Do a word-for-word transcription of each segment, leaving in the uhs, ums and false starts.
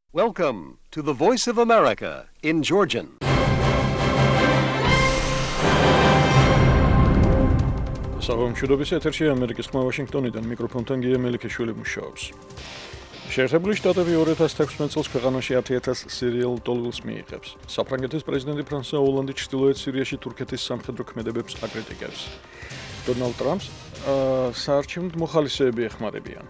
Welcome to the Voice of America in Georgian. Საღამოშობების ეთერში ამერიკის ხმა ვაშინგტონიდან მიკროფონთან გია მელიქეშვილი მუშაობს. შეერთებული შტატები ორი ათას თექვსმეტ წელს ქვეყანაში ათი ათას სერიალ ტოლვილს მიიღებს. საფრანგეთის პრეზიდენტი ფრანსუა ოლანდი ჩრდილოეთ სირიაში თურქეთის სამხედრო ქმედებებს აკრიტიკებს. დონალდ ტრამპს საარჩევნო მოხალისეები ეხმარებიან.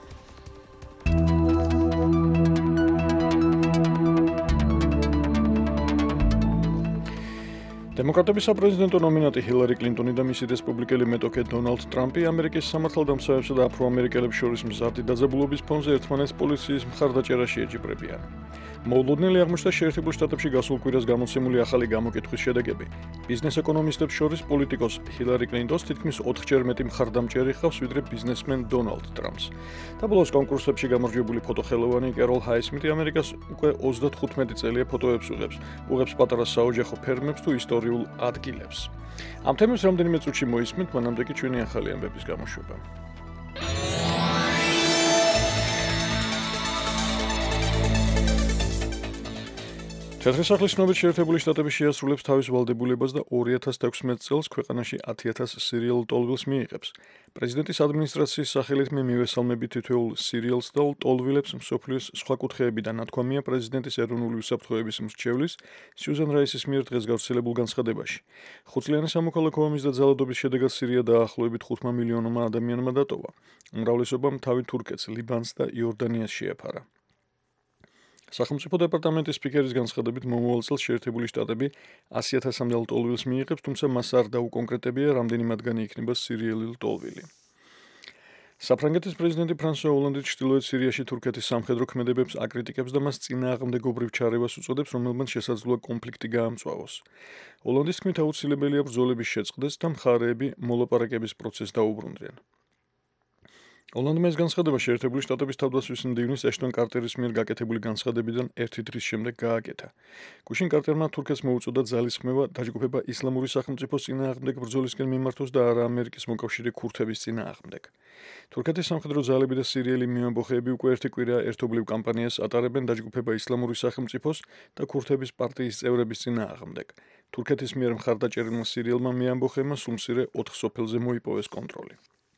დემოკრატების საპრეზიდენტო ნომინანტი ჰილარი კლინტონი და მისი რესპუბლიკელი მეტოქე დონალდ ტრამპი ამერიკის სამართალდამცავებსა და აფრო-ამერიკელებს შორის მზარდი დაძაბულობის ფონზე ერთმანეთს პოლიციის მხარდაჭერაში ეჯიბრებიან. მოულოდნელი აღმოჩნდა შეერთებულ შტატებში გასულ კვირას გამოცემული ახალი გამოკითხვის შედეგები. ბიზნეს ეკონომისტებს შორის პოლიტიკოს ჰილარი კლინტონს თითქმის ოთხჯერ მეტი მხარდამჭერი ჰყავს, ვიდრე ბიზნესმენ დონალდ ტრამპს. და ბოლოს კონკურსებში გამარჯვებული ფოტოხელოვანი კეროლ ჰაისმიტი ამერიკას უკვე ოცდათხუთმეტი წელია ფოტოებს უღებს, უღებს პატარა საოჯახო ფერმებს თუ ისტორიულ ადგილებს. ამ თემებს რამდენიმე წუთში მოისმენთ, მანამდე კი ჩვენი ახალი ამბების გამოშვება. თეთრი სახლის ცნობით შეერთებული შტატები შეასრულებს თავის ვალდებულებას და ორი ათას თექვსმეტ წელს ქვეყანაში ათი ათას სერიალ ტოლვილს მიიღებს. პრეზიდენტის ადმინისტრაციის სახელით მე მივესალმები თითოეულ სერიალს და ტოლვილებს მსოფლიოს სხვა კუთხეებიდან, ნათქვამია პრეზიდენტის ეროვნული უსაფრთხოების მრჩევლის სიუზან რაისის მიერ დღეს გავრცელებულ განცხადებაში. ხუთწლიანი სამოქალაქო ომის და ძალადობის შედეგად სირია დაახლოებით ხუთმა მილიონმა ადამიანმა დატოვა. უმრავლესობამ თავი თურქეთს, ლიბანს და იორდანიას შეაფარა. სახელმწიფო დეპარტამენტის სპიკერის განცხადებით მომავალ წელს შეერთებული შტატები ასი ათასამდე ტოლვილს მიიღებს, თუმცა მას არ დაუკონკრეტებია, რამდენი მათგანი იქნება სერიალი ტოლვილი. საფრანგეთის პრეზიდენტი ფრანსუა ოლანდი ჩრდილოეთ სირიაში თურქეთის სამხედრო ქმედებებს აკრიტიკებს და მას წინააღმდეგობრივ ჩარევას უწოდებს, რომელმაც შესაძლოა კონფლიქტი გაამწვავოს. ოლანდის თქმით აუცილებელია ბრძოლების შეწყდეს და მხარეები მოლაპარაკების პროცესს დაუბრუნდნენ. ოლანდმა ეს განცხადება შეერთებული შტატების თავდაცვის მდივნის ეშტონ კარტერის მიერ გაკეთებული განცხადებიდან ერთი დღის შემდეგ გააკეთა. გუშინ კარტერმა თურქეთს მოუწოდა ძალისხმევა დაჯგუფება ისლამური სახელმწიფოს წინააღმდეგ ბრძოლისკენ მიმართოს და არა ამერიკის მოკავშირე ქურთების წინააღმდეგ. თურქეთის სამხედრო ძალები და სირიელი მიამბოხეები უკვე ერთი კვირა ერთობლივ კამპანიას ატარებენ დაჯგუფება ისლამური სახელმწიფოს და ქურთების პარტიის წევრების წინააღმდეგ. თურქეთის მიერ მხარდაჭერილმა სირიელმა მიამბოხეებმა სულმცირე ოთხ სოფელზე მოიპოვეს კონტროლი.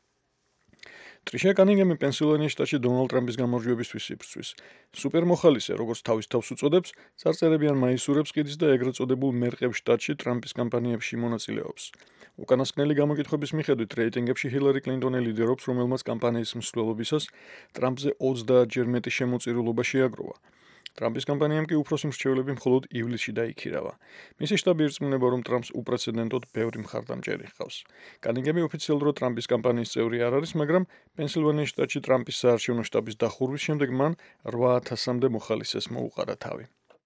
ტრიშა კანინგემი პენსილვანიის შტატში დონალდ ტრამპის გამარჯვებისთვის იბრძვის. სუპერმოხალისე, როგორც თავის თავს უწოდებს, წარწერებიან მაისურებს ყიდის და ეგრეთ წოდებულ მერყევ შტატში ტრამპის კამპანიებში მონაწილეობს. უკანასკნელი გამოკითხვების მიხედვით რეიტინგებში ჰილარი კლინტონი ლიდერობს, რომელმაც კამპანიის მსვლელობისას ტრამპზე ოცდაათჯერ მეტი შემოწირულობა შეაგროვა. ტრამპის კამპანიამ კი უფროსი მრჩევლები მხოლოდ ივლისში დაიქირავა. მისი შტაბი ირწმუნება, რომ ტრამპს უპრეცედენტოდ ბევრი მხარდამჭერი ჰყავს. კანინგემი ოფიციალურად ტრამპის კამპანიის წევრი არ არის, მაგრამ პენსილვანიის შტატში ტრამპის საარჩევნო შტაბის დახურვის შემდეგ მან რვა ათასამდე მოხალისეს მოუყარა თავი.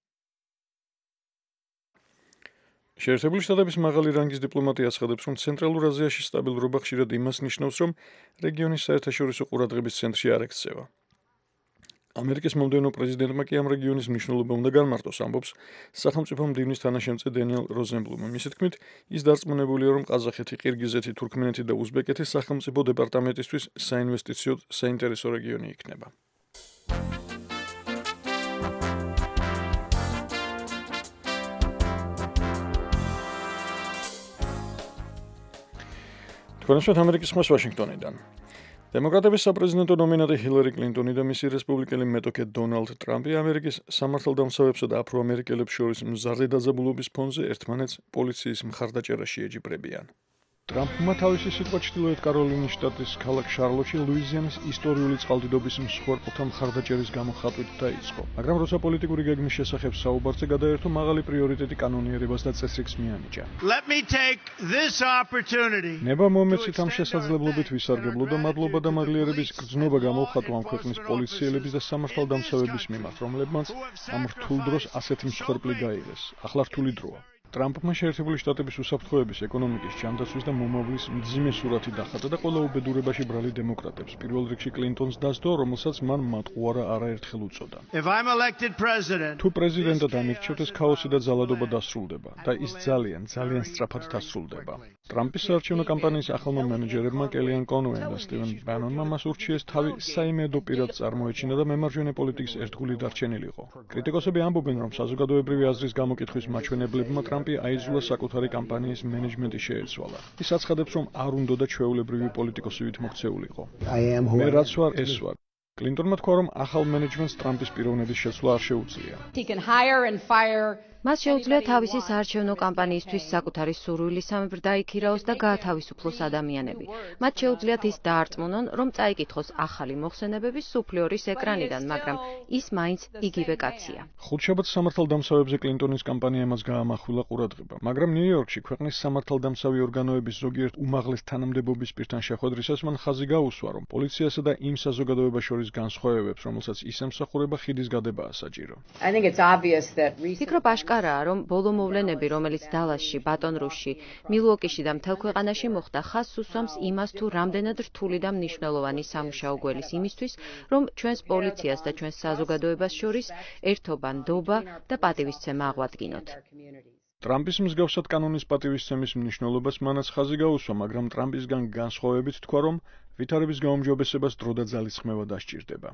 შეერთებული შტატების მაღალი რანგის დიპლომატია აცხადებს, რომ ცენტრალურ აზიაში სტაბილურობა ხშირად იმას ნიშნავს, რომ რეგიონის საერთაშორისო ყურადღების ცენტრში არ ექცევა. ამერიკის მომდევნო პრეზიდენტმა კი ამ რეგიონის მნიშვნელობა უნდა განმარტოს, ამბობს სახელმწიფო მდივნის თანაშემწე დენიელ როზენბლუმი. მისი თქმით, ის დარწმუნებულია, რომ ყაზახეთი, ყირგიზეთი, თურქმენეთი და უზბეკეთი სახელმწიფო დეპარტამენტისთვის საინვესტიციო საინტერესო რეგიონი იქნება. თქვენს ამერიკის ხმას ვაშინგტონიდან. დემოკრატების საპრეზიდენტო ნომინანტი ჰილარი კლინტონი და მისი რესპუბლიკელი მეტოქე დონალდ ტრამპი ამერიკის სამართალდამცავებსა და აფრო-ამერიკელებს შორის მზარდი დაძაბულობის ფონზე ერთმანეთს პოლიციის მხარდაჭერაში ეჯიბრებიან. ტრამპმა თავისი სიტყვა ჩრდილოეთ კაროლინის შტატის ქალაქ შარლოტში ლუიზიანის ისტორიული წყალდიდობის მსხვერპლთა მხარდაჭერის გამო ხატვით დაიწყო. მაგრამ როცა პოლიტიკური გეგმის შესახებ საუბარზე გადაერთო, მაღალი პრიორიტეტი კანონიერებას და წესრიგს მიანიჭა. ნება მომეცით ამ შესაძლებლობით ვისარგებლო და მადლობა და მადლიერების გრძნობა გამოვხატო ამ ქვეყნის პოლიციელების და სამართალდამცავების მიმართ, რომლებმაც ამ რთულ დროს ასეთი მსხვერპლი გაიღეს. ახლა რთული დროა. ტრამპმა შეერთებული შტატების უსაფრთხოების, ეკონომიკის, ჯანდაცვის და მომავლის მძიმე სურათი დახატა და ყველა უბედურებაში ბრალი დემოკრატებს, პირველ რიგში კლინტონს დასდო, რომელსაც მან მატყუარა არაერთხელ უწოდა. თუ პრეზიდენტად ამირჩევთ, ეს ქაოსი და ძალადობა დასრულდება და ის ძალიან, ძალიან სწრაფად დასრულდება. ტრამპის საარჩევნო კამპანიის ახალმა მენეჯერებმა კელიან კონვეიმ და სტივენ ბანონმა მას ურჩიეს თავი საიმედო პირად წარმოეჩინა და მემარჯვენე პოლიტიკის ერთგული დარჩენილიყო. კრიტიკოსები ამბობენ, რომ საზოგადოებრივი აზრის გამოკითხვის მაჩვენებლებმა ტრამპი აიძულა საკუთარი კამპანიის მენეჯმენტი შეეცვალა. ის აცხადებს, რომ არ უნდოდა ჩვეულებრივი პოლიტიკოსივით მოქცეულიყო. მე რაც ვარ, ეს ვარ. კლინტონმა თქვა, რომ ახალ მენეჯმენტს ტრამპის პიროვნების შეცვლა არ შეუძლია. მას შეუძლია თავისი საარჩევნო კამპანიისთვის საკუთარი სურვილისამებრ დაიქირაოს და გაათავისუფლოს ადამიანები. მათ შეუძლიათ ის დაარწმუნონ, რომ წაიკითხოს ახალი მოხსენებები სუფლიორის ეკრანიდან, მაგრამ ის მაინც იგივე კაცია. ხუთშაბათს სამართალდამცავებზე კლინტონის კამპანია მას გაამახვილა ყურადღება, მაგრამ ნიუ-იორკში ქვეყნის სამართალდამცავი ორგანოების ზოგიერთ უმაღლეს თანამდებობის პირთან შეხვედრისას მან ხაზი გაუსვა, რომ პოლიციასა და იმ საზოგადოებას შორის განსხვავებებს, რომელსაც ის ემსახურება, ხიდის გადებაა საჭირო. ფიქრობ აშკარაა, რომ ბოლო მოვლენები, რომელიც დალასში, ბატონ-რუსში, მილუოკიში და მთელ ქვეყანაში მოხდა, ხაზს უსვამს იმას, თუ რამდენად რთული და მსმნიშვნელოვანი სამუშაო გველის იმისთვის, რომ ჩვენს პოლიციას და ჩვენს საზოგადოებას შორის ერთობა, ნდობა და პატივისცემა აღვადგინოთ. ტრამპის მსგავსად კანონის პატივისცემის მნიშვნელობას მანაც ხაზი გაუსვა, მაგრამ ტრამპისგან განსხვავებით თქვა, რომ ვითარების გაუმჯობესებას დრო და ძალისხმევა დასჭირდება.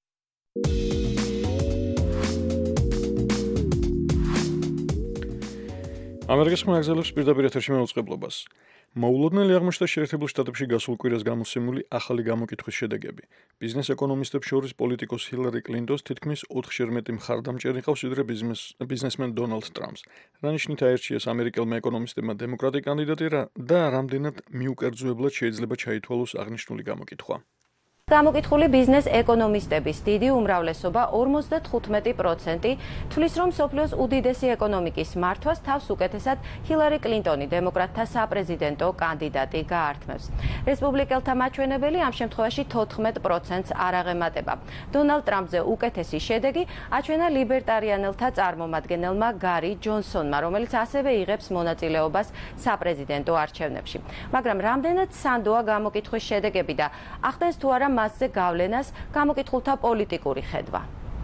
ამერიკის ხმა აგზელებს პირდაპირ ეთერში მეუწყებლობას. მოულოდნელი აღმოჩნდა შეერთებულ შტატებში გასულ კვირას გამოსცემული ახალი გამოკითხვის შედეგები. ბიზნეს ეკონომისტებს შორის პოლიტიკოს ჰილარი კლინტონს თითქმის ოთხჯერ მეტი მხარდამჭერი ყავს, ვიდრე ბიზნესმენ დონალდ ტრამპს. რა ნიშნით აერჩიეს ამერიკელმა ეკონომისტებმა დემოკრატი კანდიდატი და რამდენად მიუკერძოებლად შეიძლება ჩაითვალოს აღნიშნული გამოკითხვა. გამოკითხული ბიზნეს ეკონომისტების დიდი უმრავლესობა ორმოცდათხუთმეტი პროცენტი თვლის, რომ მსოფლიოს უდიდესი ეკონომიკის მართვას თავს უკეთესად ჰილარი კლინტონი, დემოკრატთა საპრეზიდენტო კანდიდატი გაართმევს. რესპუბლიკელთა მაჩვენებელი ამ შემთხვევაში თოთხმეტ პროცენტს არ აღემატება. დონალდ ტრამპზე უკეთესი შედეგი აჩვენა ლიბერტარიანელთა წარმომადგენელმა გარი ჯონსონმა, რომელიც ასევე იღებს მონაწილეობას საპრეზიდენტო არჩევნებში. მაგრამ რამდენად სანდოა გამოკითხვის შედეგები და ახდენს თუ არა მასზე გავლენას გამოკითხულთა პოლიტიკური ხედვა.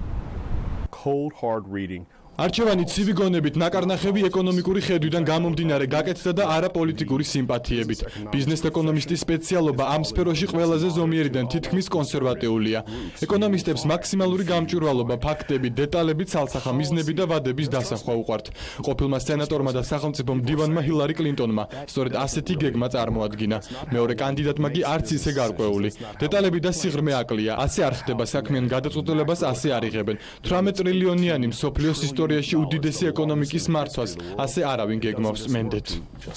Cold hard reading. არჩევანი ცივი გონებით, ნაკარნახევი ეკონომიკური ხედვიდან გამომდინარე გაკეთდა და არა პოლიტიკური სიმპათიებით. ბიზნეს ეკონომისტის სპეციალობა ამ სფეროში ყველაზე ზომიერიდან თითქმის კონსერვატიულია. ეკონომისტებს მაქსიმალური გამჭვირვალობა, ფაქტები, დეტალები, ცალსახა მიზნები და ვადების დასახვა უყვართ. ყოფილმა სენატორმა და სახელმწიფო მდივანმა ჰილარი კლინტონმა სწორედ ასეთი გეგმა წარმოადგინა. მეორე კანდიდატმა კი არც ისე გარკვეული. დეტალები და სიღრმე აკლია. ასე არ ხდება საქმიან გადაწყვეტილებას, ასე არ იღებენ. თვრამეტ ტრილიონიანი მსოფლიოს ისტორიაში უდიდესი ეკონომიკის მართვას, ასე არავინ გეგმავს მენდეთ.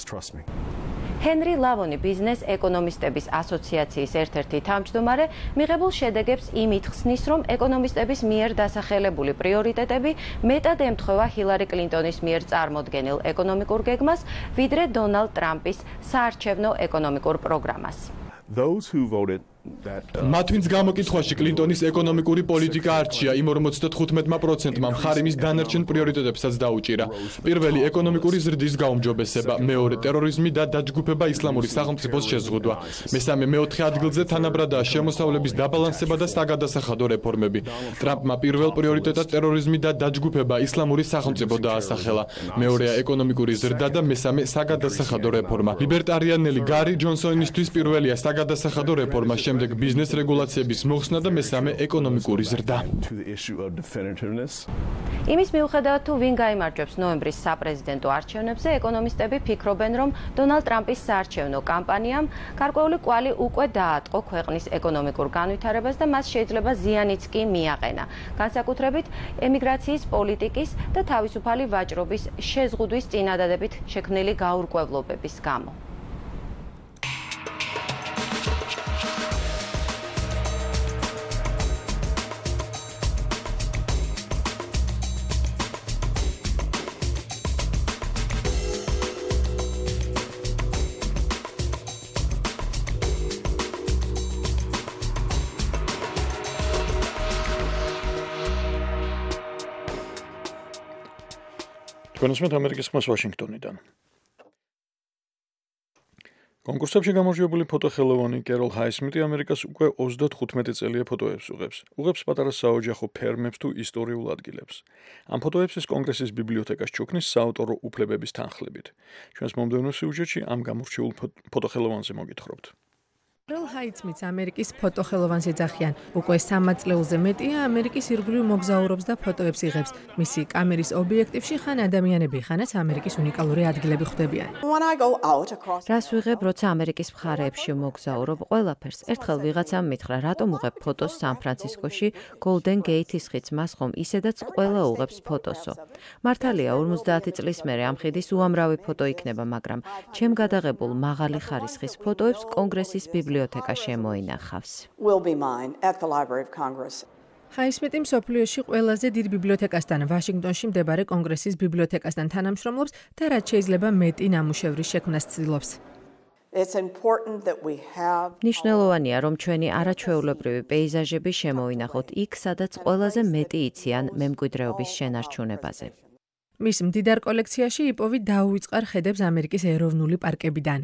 ჰენრი ლავონი, ბიზნეს ეკონომისტების ასოციაციის ერთ-ერთი თავმჯდომარე, მიღებულ შედეგებს იმით ხსნის, რომ ეკონომისტების მიერ დასახელებული პრიორიტეტები მეტად ემთხვევა ჰილარი კლინტონის მიერ წარმოდგენილ ეკონომიკურ გეგმას, ვიდრე დონალდ ტრამპის საარჩევნო ეკონომიკურ პროგრამას. Those who voted მათ ვინც გამოკითხვაში კლინტონის ეკონომიკური პოლიტიკა არჩია, იმ ორმოცდათხუთმეტ პროცენტმა მხარი მის დანარჩენ პრიორიტეტებსაც დაუჭირა. პირველი ეკონომიკური ზრდის გაუმჯობესება, მეორე ტერორიზმი და დაჯგუფება ისლამური სახელმწიფოს შეზღუდვა. მესამე მეოთხე ადგილზე თანაბრადაა შემოსავლების დაბალანსება და საგადასახადო რეფორმები. ტრამპმა პირველ პრიორიტეტად ტერორიზმი და დაჯგუფება ისლამური სახელმწიფო დაასახელა. მეორეა ეკონომიკური ზრდა და მესამე საგადასახადო რეფორმა. ლიბერტარიანელი გარი ჯონსონისთვის პირველია საგადასახადო რეფორმა, შემდეგ ბიზნეს რეგულაციების მოხსნა და მესამე ეკონომიკური ზრდა. იმის მიუხედავად, თუ ვინ გაიმარჯვებს ნოემბრის საპრეზიდენტო არჩევნებზე, ეკონომისტები ფიქრობენ, რომ დონალდ ტრამპის საარჩევნო კამპანიამ გარკვეული კვალი უკვე დაატყო ქვეყნის ეკონომიკურ განვითარებას და მას შეიძლება ზიანიც კი მიაყენა. განსაკუთრებით ემიგრაციის პოლიტიკის და თავისუფალი ვაჭრობის შეზღუდვის წინადადებით შექმნილი გაურკვევლობების გამო. კონსმეთ ამერიკის ხმას ვაშინგტონიდან. კონკურსებში გამარჯვებული ფოტოხელოვანი კეროლ ჰაისმიტი ამერიკას უკვე ოცდათხუთმეტი წელია ფოტოებს უღებს. უღებს პატარა საოჯახო ფერმებს თუ ისტორიულ ადგილებს. ამ ფოტოებს ის კონგრესის ბიბლიოთეკას ჩუქნის საავტორო უფლებების თანხლებით. ჩვენს მომდევნო სიუჟეტში ამ გამორჩეულ ფოტოხელოვანზე მოგითხრობთ. კეროლ ჰაისმიტს ამერიკის ფოტოხელოვანს ეძახიან. უკვე სამი წელზე მეტია ამერიკის ირგვლივ მოგზაურობს და ფოტოებს იღებს. მისი კამერის ობიექტივში ხან ადამიანები, ხანაც ამერიკის უნიკალური ადგილები ხვდებიან. რას ვიღებ, როცა ამერიკის მხარეებში მოგზაურობ, ყველაფერს. ერთხელ ვიღაცამ მითხრა, რატომ უღებ ფოტოს სან-ფრანცისკოში, Golden Gate-ის ხიდს, მას ხომ ისედაც ყველა უღებს ფოტოსო. მართალია, ორმოცდაათი წლის მერე ამ ხიდის უამრავი ფოტო იქნება, მაგრამ ჩემ გადაღებულ მაღალი ხარისხის ფოტოებს კონგრესის ბიბლიოთეკა შემოინახავს. ჰაისმიტი მსოფლიოში ყველაზე დიდ ბიბლიოთეკასთან, ვაშინგტონში მდებარე კონგრესის ბიბლიოთეკასთან თანამშრომლობს და რაც შეიძლება მეტი ნამუშევრის შექმნას ცდილობს. მნიშვნელოვანია, რომ ჩვენი არაჩვეულებრივი პეიზაჟები შემოვინახოთ იქ, სადაც ყველაზე მეტი იციან მემკვიდრეობის შენარჩუნებაზე. მის მდიდარ კოლექციაში იპოვი დაუვიწყარ ხედებს ამერიკის ეროვნული პარკებიდან.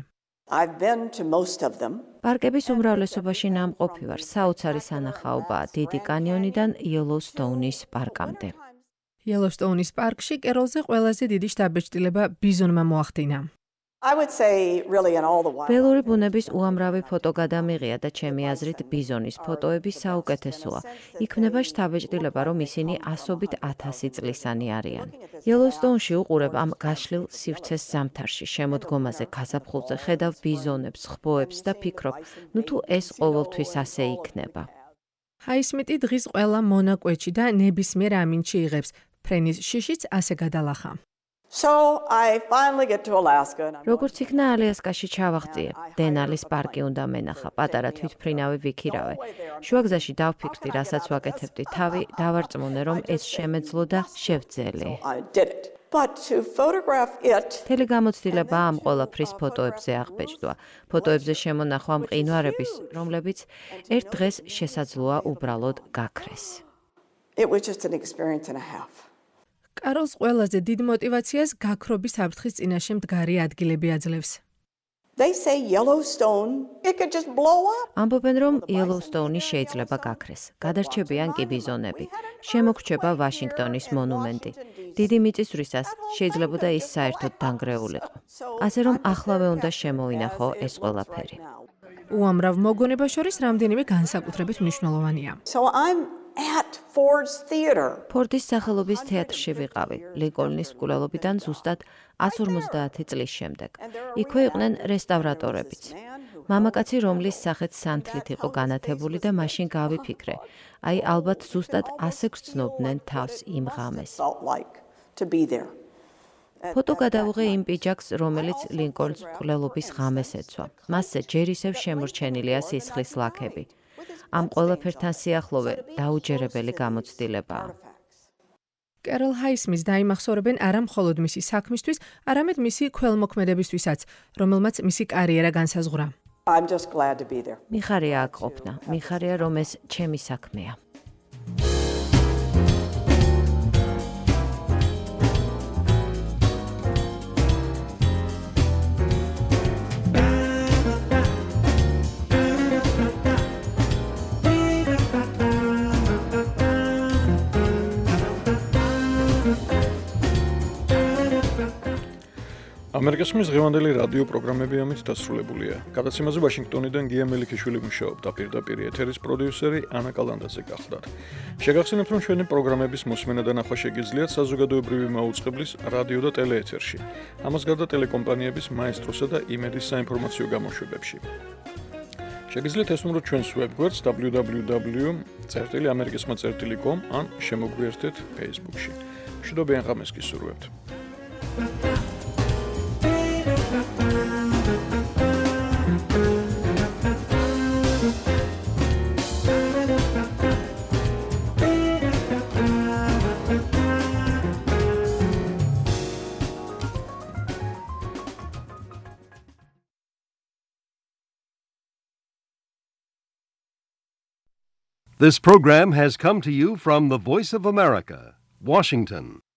პარკების უმრავლესობაში ნამყოფი ვარ, საოცარი სანახაობაა დიდი კანიონიდან იელოუსტოუნის პარკამდე. იელოუსტოუნის პარკში კეროლზე ყველაზე დიდი შთაბეჭდილება ბიზონმა მოახდინა. ველური ბუნების უამრავი ფოტო გადამიღია და ჩემი აზრით ბიზონის ფოტოები საუკეთესოა. იქმნება შთაბეჭდილება, რომ ისინი ასობით ათასი წლისანი არიან. იელოუსტოუნში უყურებ ამ გაშლილ სივრცეს ზამთარში, შემოდგომაზე, გაზაფხულზე ხედავ ბიზონებს, ხბოებს და ფიქრობ, ნუ თუ ეს ყოველთვის ასე იქნება. ჰაისმიტი დღის ყველა მონაკვეთში და ნებისმიერ ამინდში იღებს. ფრენის შიშიც ასე გადალახა. როგორც იქნა ალიასკაში ჩავაღწიე, დენალის პარკი უნდა მენახა, პატარა თვითმფრინავი ვიქირავე. შუაგზაში დავფიქრდი, რასაც ვაკეთებდი, თავი დავარწმუნე, რომ ეს შემეძლო და შევძელე. მთელი გამოცდილება ამ ყველაფრის ფოტოებზე აღბეჭდვა. ფოტოებზე შემონახვა მყინვარების, რომლებიც ერთ დღეს შესაძლოა უბრალოდ გაქრეს. კაროლს ყველაზე დიდ მოტივაციას გაქრობის საფრთხის წინაშე მდგარი ადგილები აძლევს. ამბობენ, რომ იელოუსტოუნი შეიძლება გაქრეს. გადარჩებიან კი ბიზონები. შემოგრჩება ვაშინგტონის მონუმენტი. დიდი მიწისძვრისას შეიძლებოდა ის საერთოდ დანგრეულიყო. ასე რომ ახლავე უნდა შემოინახო ეს ყველაფერი. უამრავ მოგონება შორის რამდენიმე განსაკუთრებით მნიშვნელოვანია. ფორდის სახელობის თეატრში ვიყავი, ლინკოლნის მკვლელობიდან ზუსტად εκατს ორმოცდაათი წლის შემდეგ. იქვე იყვნენ რესტავრატორებიც. მამაკაცი, რომლის სახეც სანთლით იყო განათებული და მაშინ გავიფიქრე, აი ალბათ ზუსტად ასე გრძნობდნენ თავს იმ ღამეს. ფოტო გადავიღე იმ პიჯაკს, რომელიც ლინკოლნის მკვლელობის ღამეს ეცვა. მასზე ჯერ ისევ შემორჩენილია სისხლის ლაქები. ამ ყველაფერთან სიახლოვე დაუჯერებელი გამოცდილებაა. კეროლ ჰაისმიტს დაიმახსოვრებენ არა მხოლოდ მისი საქმისთვის, არამედ მისი ქველმოქმედებისთვისაც, რომელმაც მისი კარიერა განსაზღვრა. მიხარია აქ ყოფნა, მიხარია, რომ ეს ჩემი საქმეა. ამერიკის ხმის დღევანდელი რადიო პროგრამები ამით დასრულებულია. გადაცემაზე ვაშინგტონიდან გია მელიქიშვილი მუშაობდა, პირდაპირ ეთერის პროდიუსერი ანა კალანდაძე გახლდათ. შეგახსენებთ, რომ ჩვენი პროგრამების მოსმენა და ნახვა შეგიძლიათ საზოგადოებრივი მაუწყებლის რადიო და ტელეეთერში. ამას გარდა ტელეკომპანიების მაესტროსა და იმედის საინფორმაციო გამოშვებებში. შეგიძლიათ ესწრებოთ ჩვენს ვებგვერდს დაბლიუ დაბლიუ დაბლიუ წერტილი ამერიკისმა წერტილი კომ ან შემოგვიერთეთ Facebook-ში. მშვიდობიან ღამეს გისურვებთ. This program has come to you from the Voice of America, Washington.